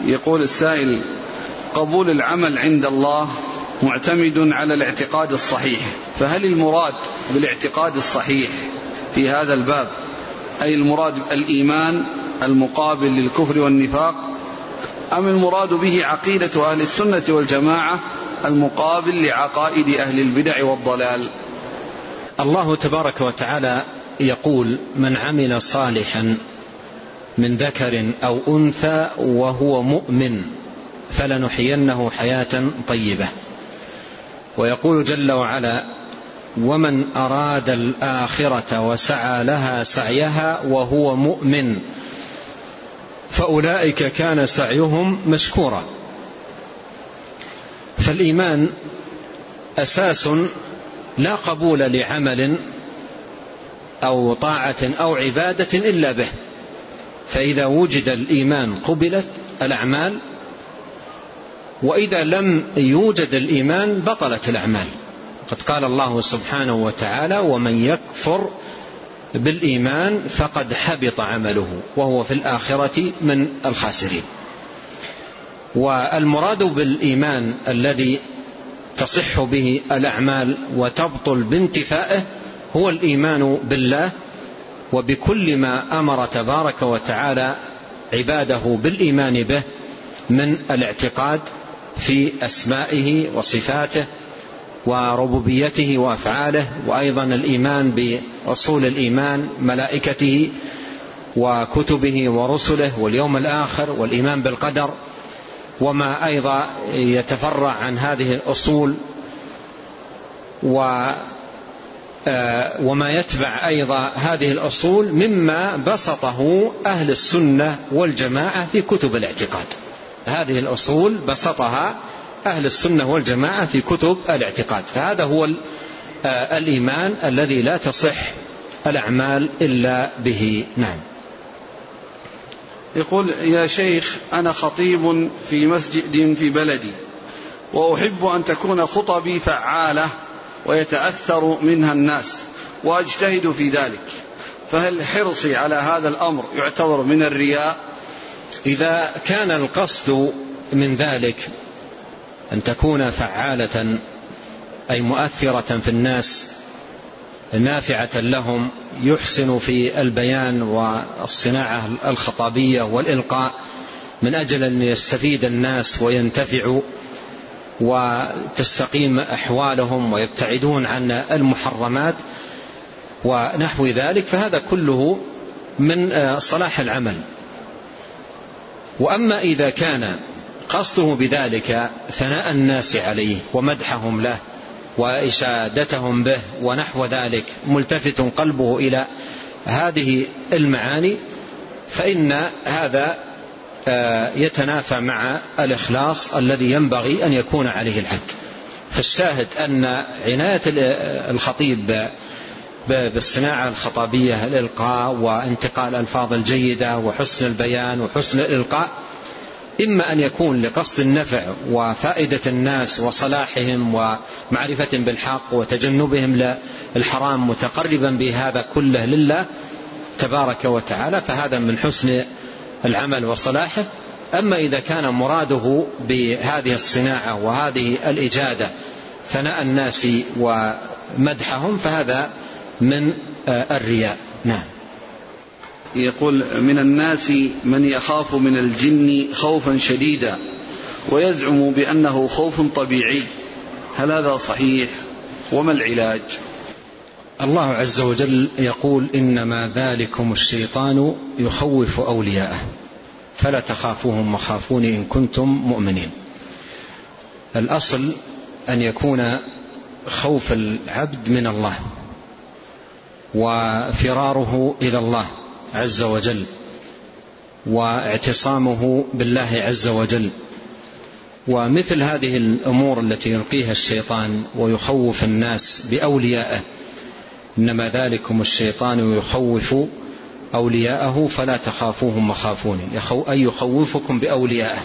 يقول السائل: قبول العمل عند الله معتمد على الاعتقاد الصحيح، فهل المراد بالاعتقاد الصحيح في هذا الباب أي المراد الإيمان المقابل للكفر والنفاق، أم المراد به عقيدة أهل السنة والجماعة المقابل لعقائد أهل البدع والضلال؟ الله تبارك وتعالى يقول: من عمل صالحا من ذكر أو أنثى وهو مؤمن فلنحيينه حياة طيبة. ويقول جل وعلا: ومن أراد الآخرة وسعى لها سعيها وهو مؤمن فأولئك كان سعيهم مشكورا. فالإيمان أساس لا قبول لعمل أو طاعة أو عبادة إلا به، فإذا وجد الإيمان قبلت الأعمال، وإذا لم يوجد الإيمان بطلت الأعمال. قد قال الله سبحانه وتعالى: ومن يكفر بالإيمان فقد حبط عمله وهو في الآخرة من الخاسرين. والمراد بالإيمان الذي تصح به الأعمال وتبطل بانتفائه هو الإيمان بالله وبكل ما أمر تبارك وتعالى عباده بالإيمان به من الاعتقاد في أسمائه وصفاته وربوبيته وأفعاله، وأيضا الإيمان بأصول الإيمان، ملائكته وكتبه ورسله واليوم الآخر، والإيمان بالقدر وما أيضا يتفرع عن هذه الأصول، وما يتبع أيضا هذه الأصول مما بسطه أهل السنة والجماعة في كتب الاعتقاد. هذه الأصول بسطها أهل السنة والجماعة في كتب الاعتقاد، فهذا هو الإيمان الذي لا تصح الأعمال إلا به. نعم. يقول: يا شيخ، أنا خطيب في مسجد في بلدي، وأحب أن تكون خطبي فعالة ويتأثر منها الناس، وأجتهد في ذلك، فهل حرصي على هذا الأمر يعتبر من الرياء؟ إذا كان القصد من ذلك أن تكون فعالة أي مؤثرة في الناس نافعة لهم، يحسن في البيان والصناعة الخطابية والإلقاء من أجل أن يستفيد الناس وينتفعوا وتستقيم أحوالهم ويبتعدون عن المحرمات ونحو ذلك، فهذا كله من صلاح العمل. وأما إذا كان قصده بذلك ثناء الناس عليه ومدحهم له وإشادتهم به ونحو ذلك، ملتفت قلبه إلى هذه المعاني، فإن هذا يتنافى مع الإخلاص الذي ينبغي أن يكون عليه العبد. فالشاهد أن عناية الخطيب بالصناعة الخطابية، الإلقاء وانتقال الألفاظ الجيدة وحسن البيان وحسن الإلقاء، إما أن يكون لقصد النفع وفائدة الناس وصلاحهم ومعرفة بالحق وتجنبهم للحرام متقربا بهذا كله لله تبارك وتعالى، فهذا من حسن العمل وصلاحه. أما إذا كان مراده بهذه الصناعة وهذه الإجادة ثناء الناس ومدحهم، فهذا من الرياء. نعم. يقول: من الناس من يخاف من الجن خوفا شديدا ويزعم بأنه خوف طبيعي، هل هذا صحيح؟ وما العلاج؟ الله عز وجل يقول: إنما ذلكم الشيطان يخوف أولياءه فلا تخافوهم وخافون إن كنتم مؤمنين. الأصل أن يكون خوف العبد من الله وفراره إلى الله عز وجل واعتصامه بالله عز وجل. ومثل هذه الأمور التي يلقيها الشيطان ويخوف الناس بأوليائه، إنما ذلكم الشيطان يخوف أولياءه فلا تخافوهم وخافوني، أي يخوفكم بأوليائه،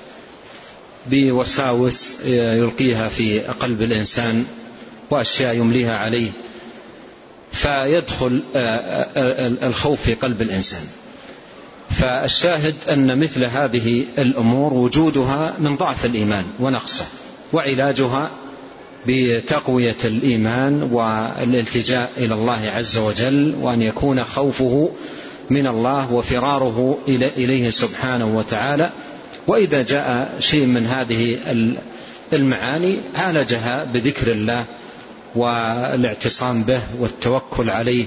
بوساوس يلقيها في قلب الإنسان وأشياء يمليها عليه، فيدخل الخوف في قلب الإنسان. فالشاهد أن مثل هذه الأمور وجودها من ضعف الإيمان ونقصه، وعلاجها بتقوية الإيمان والالتجاء إلى الله عز وجل، وأن يكون خوفه من الله وفراره إليه سبحانه وتعالى. وإذا جاء شيء من هذه المعاني عالجها بذكر الله والاعتصام به والتوكل عليه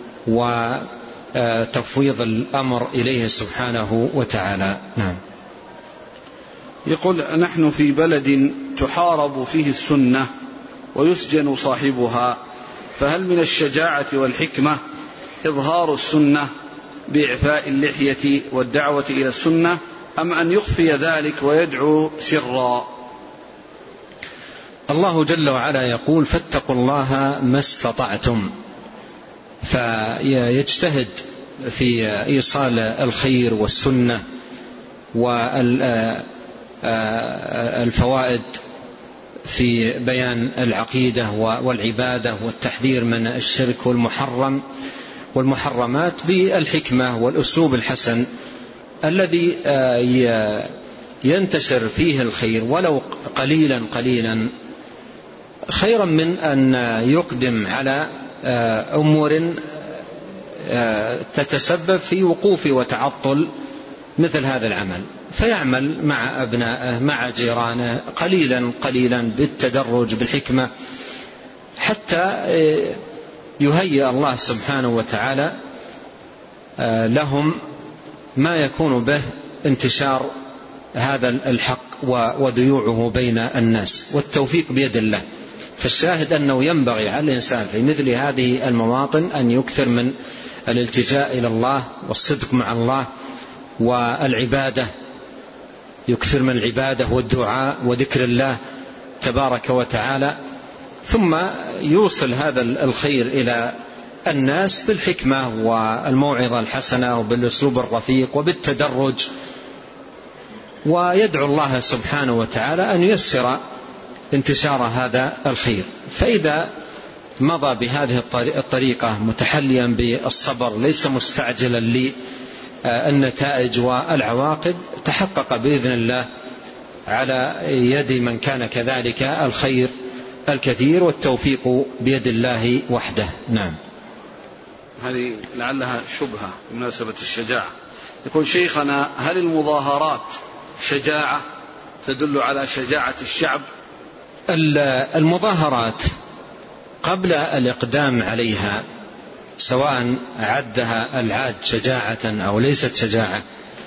وتفويض الأمر إليه سبحانه وتعالى. نعم. يقول: نحن في بلد تحارب فيه السنة ويسجن صاحبها، فهل من الشجاعة والحكمة إظهار السنة بإعفاء اللحية والدعوة إلى السنة، أم أن يخفي ذلك ويدعو سرا؟ الله جل وعلا يقول: فاتقوا الله ما استطعتم، فيجتهد في إيصال الخير والسنة والفوائد في بيان العقيدة والعبادة والتحذير من الشرك والمحرمات بالحكمة والأسلوب الحسن الذي ينتشر فيه الخير ولو قليلا قليلا، خيرا من أن يقدم على أمور تتسبب في وقوف وتعطل مثل هذا العمل، فيعمل مع أبنائه مع جيرانه قليلا قليلا بالتدرج بالحكمة، حتى يهيئ الله سبحانه وتعالى لهم ما يكون به انتشار هذا الحق وذيوعه بين الناس، والتوفيق بيد الله. فالشاهد أنه ينبغي على الإنسان في مثل هذه المواطن أن يكثر من الالتجاء إلى الله والصدق مع الله والعبادة، يكثر من العبادة والدعاء وذكر الله تبارك وتعالى، ثم يوصل هذا الخير إلى الناس بالحكمة والموعظة الحسنة وبالأسلوب الرفيق وبالتدرج، ويدعو الله سبحانه وتعالى أن ييسر انتشار هذا الخير. فإذا مضى بهذه الطريقة متحليا بالصبر ليس مستعجلا للنتائج والعواقب، تحقق بإذن الله على يد من كان كذلك الخير الكثير، والتوفيق بيد الله وحده. نعم. هذه لعلها شبهة بمناسبة الشجاعة. يقول: شيخنا، هل المظاهرات شجاعة تدل على شجاعة الشعب؟ المظاهرات قبل الإقدام عليها سواء عدها العاد شجاعة أو ليست شجاعة،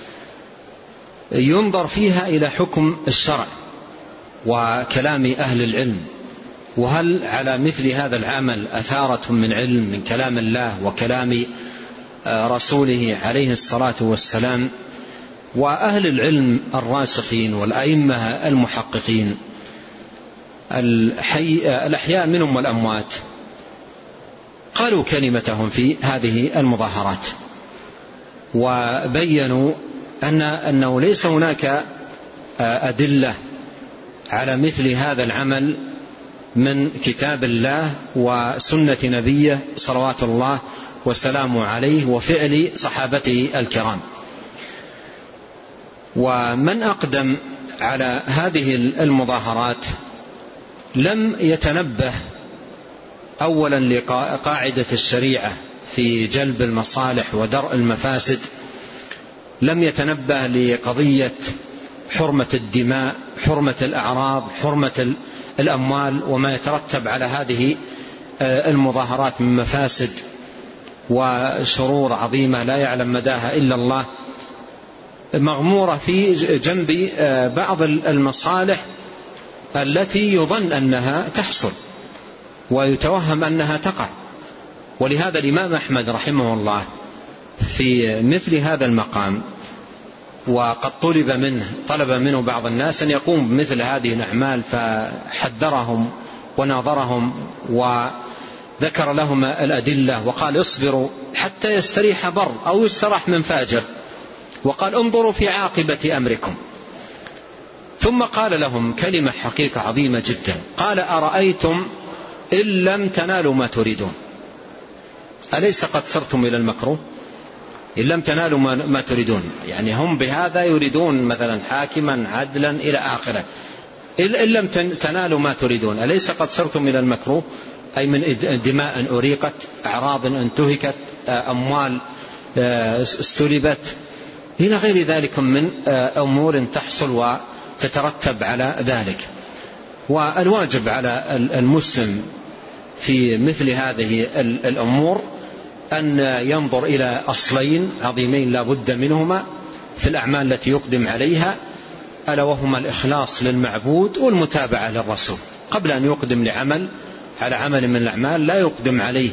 ينظر فيها إلى حكم الشرع وكلام أهل العلم، وهل على مثل هذا العمل أثارة من علم من كلام الله وكلام رسوله عليه الصلاة والسلام. وأهل العلم الراسخين والأئمة المحققين الأحياء منهم والأموات قالوا كلمتهم في هذه المظاهرات، وبينوا أنه ليس هناك أدلة على مثل هذا العمل من كتاب الله وسنة نبيه صلوات الله وسلامه عليه وفعل صحابته الكرام. ومن أقدم على هذه المظاهرات لم يتنبه أولا لقاعدة الشريعة في جلب المصالح ودرء المفاسد، لم يتنبه لقضية حرمة الدماء، حرمة الأعراض، حرمة الأموال، وما يترتب على هذه المظاهرات من مفاسد وشرور عظيمة لا يعلم مداها إلا الله، مغمورة في جنب بعض المصالح التي يظن أنها تحصل ويتوهم أنها تقع. ولهذا الإمام أحمد رحمه الله في مثل هذا المقام، وقد طلب منه بعض الناس أن يقوم بمثل هذه الأعمال، فحذرهم وناظرهم وذكر لهم الأدلة، وقال: اصبروا حتى يستريح بر أو يستراح من فاجر، وقال: انظروا في عاقبة أمركم. ثم قال لهم كلمة حقيقة عظيمة جدا، قال: أرأيتم إن لم تنالوا ما تريدون، أليس قد سرتم إلى المكروه؟ إن لم تنالوا ما تريدون، يعني هم بهذا يريدون مثلا حاكما عدلا إلى آخره. إن لم تنالوا ما تريدون أليس قد صرتم إلى المكروه؟ أي من دماء أريقت، أعراض انتهكت، أموال استلبت، إلى غير ذلك من أمور تحصل وتترتب على ذلك. والواجب على المسلم في مثل هذه الأمور أن ينظر إلى أصلين عظيمين لا بد منهما في الأعمال التي يقدم عليها، ألا وهما الإخلاص للمعبود والمتابعة للرسول. قبل أن يقدم على عمل من الأعمال لا يقدم عليه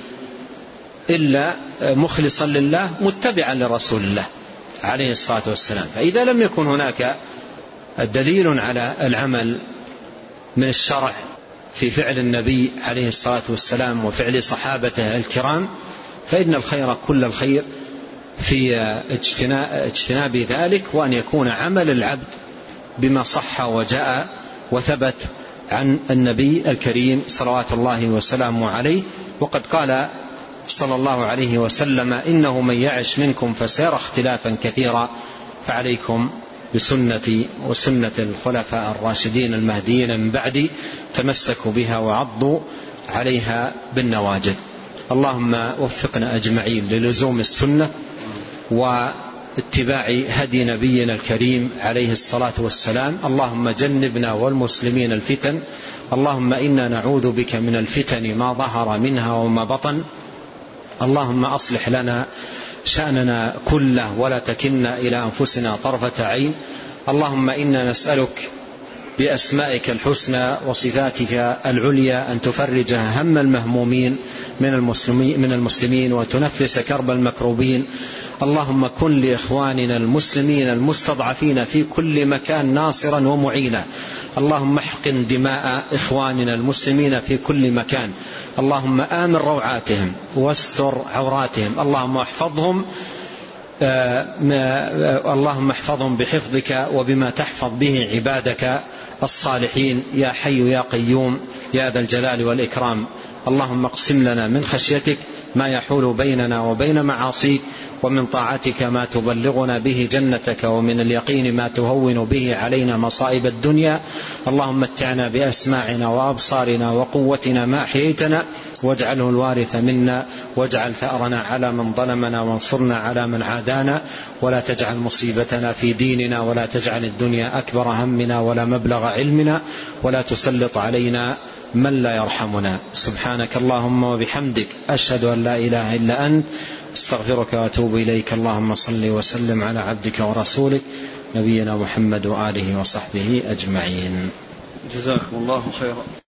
إلا مخلصا لله متبعا لرسول الله عليه الصلاة والسلام. فإذا لم يكن هناك دليل على العمل من الشرع في فعل النبي عليه الصلاة والسلام وفعل صحابته الكرام، فإن الخير كل الخير في اجتناب ذلك، وأن يكون عمل العبد بما صح وجاء وثبت عن النبي الكريم صلوات الله وسلامه عليه. وقد قال صلى الله عليه وسلم: إنه من يعش منكم فسيرى اختلافا كثيرا، فعليكم بسنتي وسنة الخلفاء الراشدين المهديين من بعدي، تمسكوا بها وعضوا عليها بالنواجذ. اللهم وفقنا أجمعين للزوم السنة واتباع هدي نبينا الكريم عليه الصلاة والسلام. اللهم جنبنا والمسلمين الفتن. اللهم إنا نعوذ بك من الفتن ما ظهر منها وما بطن. اللهم أصلح لنا شأننا كله ولا تكلنا إلى أنفسنا طرفة عين. اللهم إنا نسألك بأسمائك الحسنى وصفاتك العليا أن تفرج هم المهمومين من المسلمين وتنفس كرب المكروبين. اللهم كن لإخواننا المسلمين المستضعفين في كل مكان ناصرا ومعينا. اللهم احقن دماء إخواننا المسلمين في كل مكان. اللهم آمن روعاتهم واستر عوراتهم. اللهم احفظهم بحفظك وبما تحفظ به عبادك الصالحين يا حي يا قيوم يا ذا الجلال والإكرام. اللهم اقسم لنا من خشيتك ما يحول بيننا وبين معاصيك، ومن طاعتك ما تبلغنا به جنتك، ومن اليقين ما تهون به علينا مصائب الدنيا. اللهم متعنا بأسماعنا وأبصارنا وقوتنا ما أحييتنا، واجعله الوارث منا، واجعل ثأرنا على من ظلمنا، وانصرنا على من عادانا، ولا تجعل مصيبتنا في ديننا، ولا تجعل الدنيا أكبر همنا ولا مبلغ علمنا، ولا تسلط علينا من لا يرحمنا. سبحانك اللهم وبحمدك، أشهد أن لا إله إلا أنت، استغفرك وأتوب إليك. اللهم صل وسلم على عبدك ورسولك نبينا محمد وآله وصحبه أجمعين. جزاكم الله خيرا.